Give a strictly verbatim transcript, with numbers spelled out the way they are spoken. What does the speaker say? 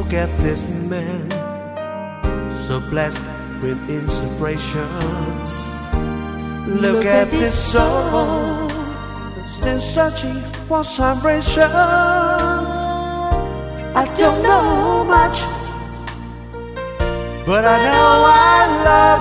Look at this man, so blessed with inspiration. Look at this soul, still searching for salvation. I don't know much, but I know I love